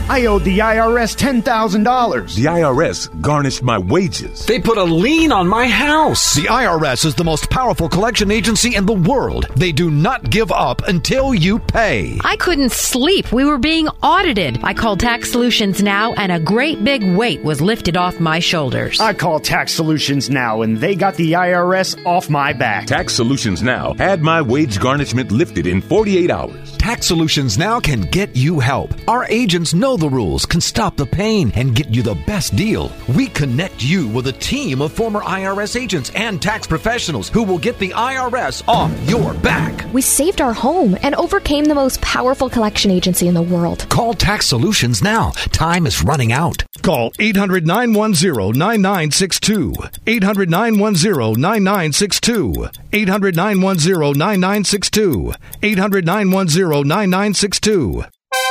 I owed the IRS $10,000. The IRS garnished my wages. They put a lien on my house. The IRS is the most powerful collection agency in the world. They do not give up until you pay. I couldn't sleep. We were being audited. I called Tax Solutions Now, and a great big weight was lifted off my shoulders. I called Tax Solutions Now, and they got the IRS off my back. Tax Solutions Now had my wage garnishment lifted in 48 hours. Tax Solutions Now can get you help. Our agents know the rules, can stop the pain, and get you the best deal. We connect you with a team of former IRS agents and tax professionals who will get the IRS off your back. We saved our home and overcame the most powerful collection agency in the world. Call Tax Solutions now. Time is running out. Call 800-910-9962. 800-910-9962. 800-910-9962. 800-910-9962.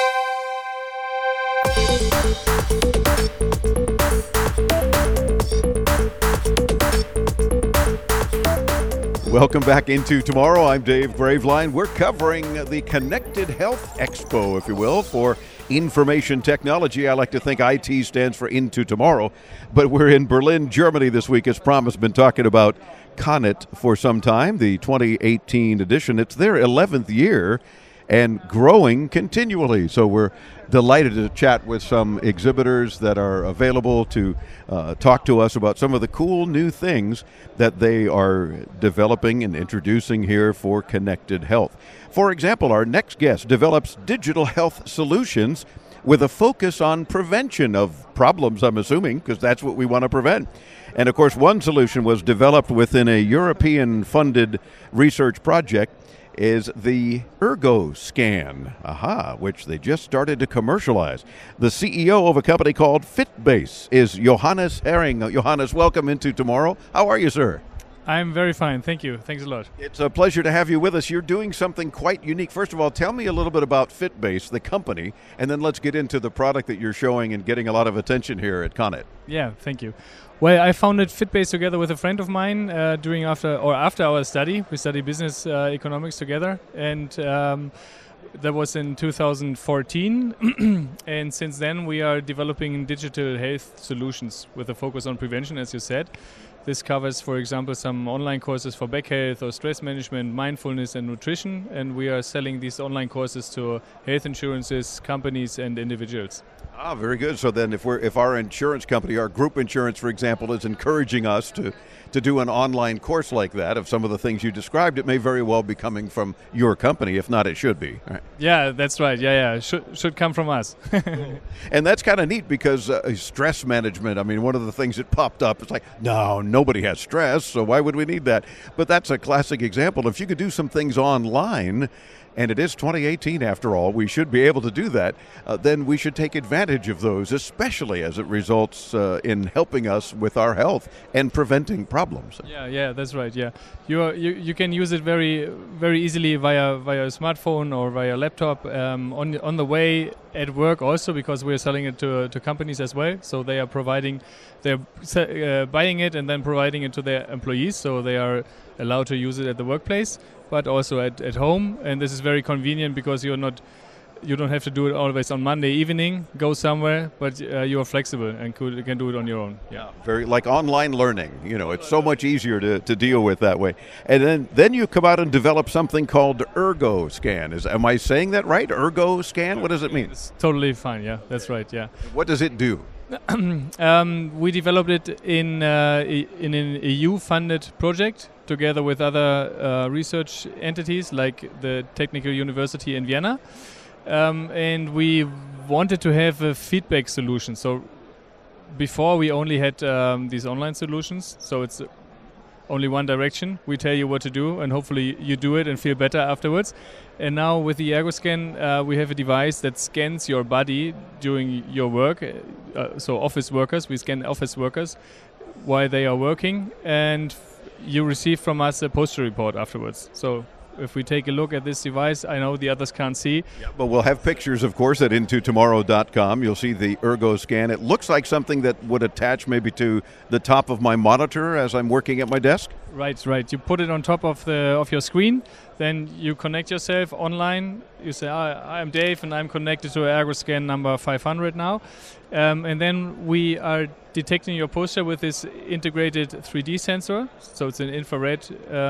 Welcome back into Tomorrow. I'm Dave Graveline. We're covering the Connected Health Expo, if you will, for information technology. I like to think IT stands for Into Tomorrow, but we're in Berlin, Germany this week. As promised, been talking about CONNET for some time, the 2018 edition. It's their 11th year and growing continually. So we're delighted to chat with some exhibitors that are available to talk to us about some of the cool new things that they are developing and introducing here for connected health. For example, our next guest develops digital health solutions with a focus on prevention of problems, I'm assuming, because that's what we want to prevent. And of course, one solution was developed within a European-funded research project is the ErgoScan, which they just started to commercialize. The CEO of a company called Fitbase is Johannes Herring. Johannes, welcome into Tomorrow. How are you, sir? I'm very fine, thank you. Thanks a lot. It's a pleasure to have you with us. You're doing something quite unique. First of all, tell me a little bit about Fitbase, the company, and then let's get into the product that you're showing and getting a lot of attention here at CONNET. Yeah, thank you. Well, I founded Fitbase together with a friend of mine after our study. We studied business economics together, and that was in 2014. And since then, we are developing digital health solutions with a focus on prevention, as you said. This covers, for example, some online courses for back health or stress management, mindfulness and nutrition. And we are selling these online courses to health insurances, companies and individuals. Ah, very good. So then if our insurance company, our group insurance, for example, is encouraging us to do an online course like that of some of the things you described, it may very well be coming from your company. If not, it should be. Right. Yeah, that's right. Yeah. Should come from us. And that's kind of neat because stress management, I mean, one of the things that popped up, it's like, no, nobody has stress, so why would we need that? But that's a classic example. If you could do some things online, and it is 2018 after all, we should be able to do that, then we should take advantage of those, especially as it results in helping us with our health and preventing problems. Yeah, that's right, yeah. You can use it very, very easily via a smartphone or via laptop on the way at work also, because we're selling it to companies as well. So they're buying it and then providing it to their employees, so they are allowed to use it at the workplace, but also at home. And this is very convenient because you don't have to do it always on Monday evening, go somewhere, but you are flexible and can do it on your own. Yeah, very like online learning. You know, it's so much easier to deal with that way. And then you come out and develop something called ErgoScan. Am I saying that right? ErgoScan? What does it mean? It's totally fine. Yeah, that's right. Yeah. What does it do? We developed it in an EU-funded project together with other research entities like the Technical University in Vienna. And we wanted to have a feedback solution. So before we only had these online solutions, so it's only one direction. We tell you what to do, and hopefully you do it and feel better afterwards. And now with the ErgoScan, we have a device that scans your body during your work. So office workers, we scan office workers while they are working, and you receive from us a poster report afterwards. So if we take a look at this device, I know the others can't see. Yeah, but we'll have pictures, of course, at intotomorrow.com. You'll see the ErgoScan. It looks like something that would attach maybe to the top of my monitor as I'm working at my desk. Right. You put it on top of your screen. Then you connect yourself online. You say, I'm Dave, and I'm connected to ErgoScan number 500 now. And then we are detecting your posture with this integrated 3D sensor. So it's an infrared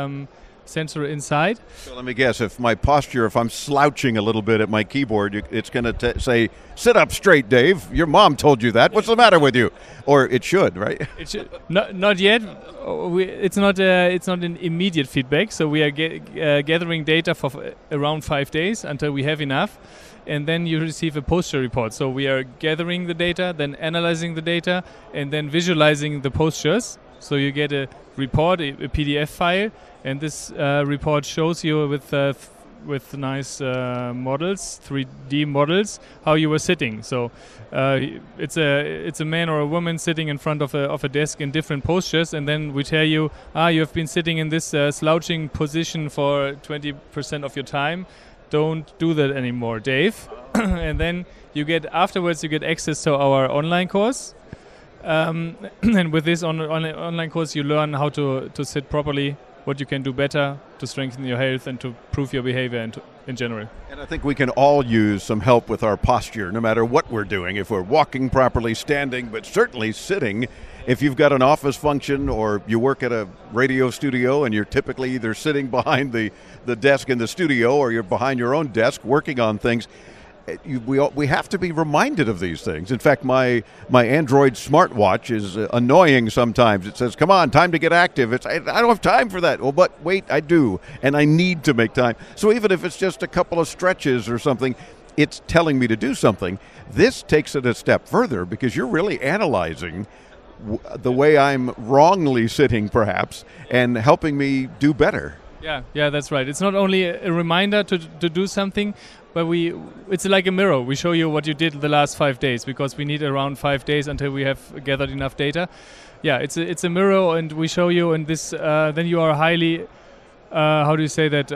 sensor inside. So let me guess, if I'm slouching a little bit at my keyboard, it's going to say, sit up straight, Dave. Your mom told you that. What's the matter with you? Or it should, right? It should. Not yet. It's not an immediate feedback. So we are gathering data for around 5 days until we have enough. And then you receive a posture report. So we are gathering the data, then analyzing the data, and then visualizing the postures. So you get a report, a PDF file, and this report shows you with nice models, 3D models, how you were sitting. So it's a man or a woman sitting in front of a desk in different postures, and then we tell you, you have been sitting in this slouching position for 20% of your time. Don't do that anymore, Dave. And then afterwards you get access to our online course. And with this online course, you learn how to sit properly, what you can do better to strengthen your health and to improve your behavior in general. And I think we can all use some help with our posture, no matter what we're doing. If we're walking properly, standing, but certainly sitting. If you've got an office function or you work at a radio studio and you're typically either sitting behind the desk in the studio or you're behind your own desk working on things, we have to be reminded of these things. In fact, my Android smartwatch is annoying sometimes. It says, come on, time to get active. I don't have time for that. Well, but wait, I do, and I need to make time. So even if it's just a couple of stretches or something, it's telling me to do something. This takes it a step further because you're really analyzing the way I'm wrongly sitting, perhaps, and helping me do better. Yeah, that's right. It's not only a reminder to do something, but it's like a mirror. We show you what you did the last 5 days because we need around 5 days until we have gathered enough data. Yeah, it's a mirror, and we show you, and this then you are highly, how do you say that?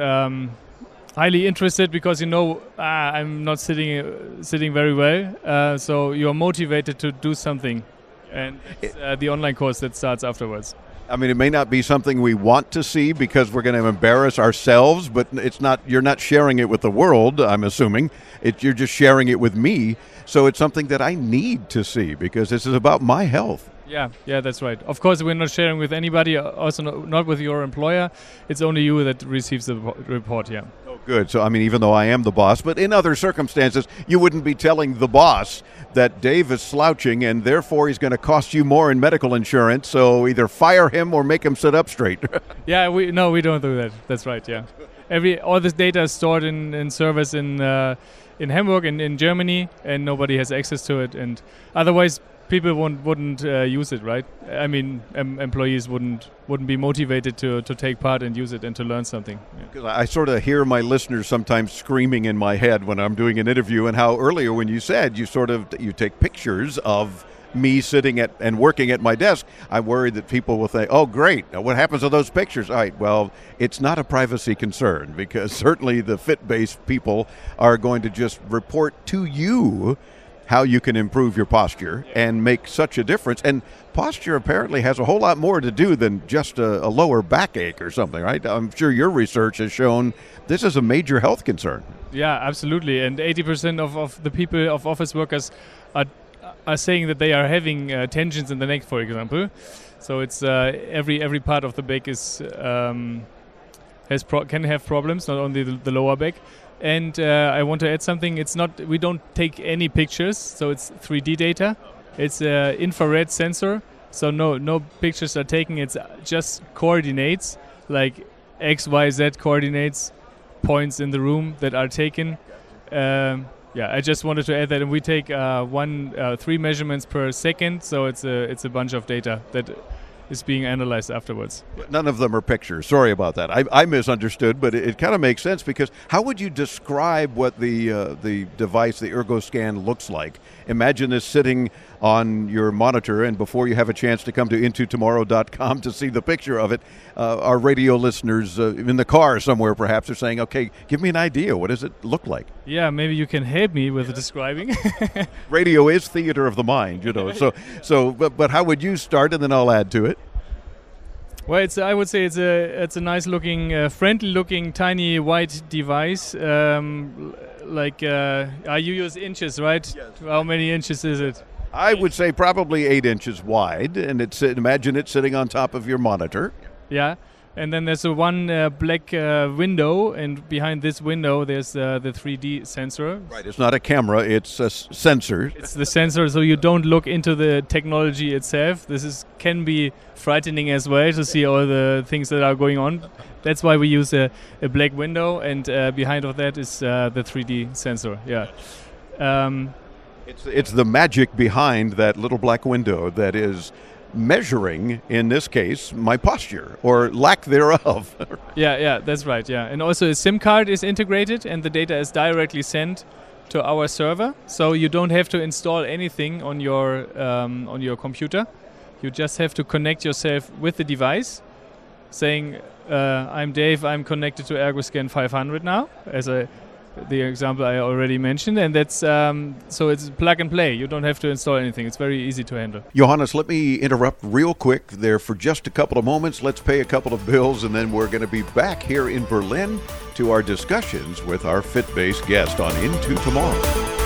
Highly interested because I'm not sitting very well, so you are motivated to do something. And it's the online course that starts afterwards. I mean, it may not be something we want to see because we're going to embarrass ourselves, but you're not sharing it with the world, I'm assuming. You're just sharing it with me. So it's something that I need to see because this is about my health. Yeah, that's right. Of course, we're not sharing with anybody, also not with your employer. It's only you that receives the report, yeah. Oh, good. So, I mean, even though I am the boss, but in other circumstances, you wouldn't be telling the boss that Dave is slouching and therefore he's going to cost you more in medical insurance, so either fire him or make him sit up straight. Yeah, we don't do that. That's right, yeah. All this data is stored in servers in Hamburg and in Germany, and nobody has access to it, and otherwise people wouldn't use it, right? I mean, employees wouldn't be motivated to take part and use it and to learn something. Because I sort of hear my listeners sometimes screaming in my head when I'm doing an interview, and how earlier when you said you take pictures of me sitting and working at my desk, I worry that people will think, oh, great, what happens to those pictures? All right, well, it's not a privacy concern because certainly the fit-based people are going to just report to you how you can improve your posture and make such a difference. And posture apparently has a whole lot more to do than just a lower backache or something, right? I'm sure your research has shown this is a major health concern. Yeah, absolutely. And 80% of the people, of office workers, are saying that they are having tensions in the neck, for example. So it's every part of the back can have problems, not only the lower back. And I want to add something. We don't take any pictures, so it's 3D data. It's an infrared sensor, so no pictures are taken. It's just coordinates, like X, Y, Z coordinates, points in the room that are taken. I just wanted to add that, and we take 3 measurements per second, so it's a bunch of data that is being analyzed afterwards. None of them are pictures. Sorry about that. I misunderstood, but it kind of makes sense because how would you describe what the device, the ErgoScan, looks like? Imagine this sitting on your monitor, and before you have a chance to come to intotomorrow.com to see the picture of it, our radio listeners in the car somewhere perhaps are saying, okay, give me an idea. What does it look like? Yeah, maybe you can help me with describing. Radio is theater of the mind, you know. But how would you start, and then I'll add to it? Well, I would say it's a nice looking, friendly looking, tiny white device. You use inches, right? Yes. How many inches is it? I would say probably 8 inches wide, and imagine it sitting on top of your monitor. Yeah. And then there's one black window, and behind this window there's the 3D sensor. Right, it's not a camera, it's a sensor. It's the sensor, so you don't look into the technology itself. Can be frightening as well to see all the things that are going on. That's why we use a black window, and behind of that is the 3D sensor. Yeah. It's the magic behind that little black window that is measuring, in this case, my posture or lack thereof. Yeah, that's right. Yeah, and also a SIM card is integrated, and the data is directly sent to our server, so you don't have to install anything on your computer. You just have to connect yourself with the device, saying, "I'm Dave. I'm connected to ErgoScan 500 now," as the example I already mentioned, and that's so it's plug and play. You don't have to install anything. It's very easy to handle. Johannes, let me interrupt real quick there for just a couple of moments. Let's pay a couple of bills, and then we're going to be back here in Berlin to our discussions with our FitBase guest on Into Tomorrow.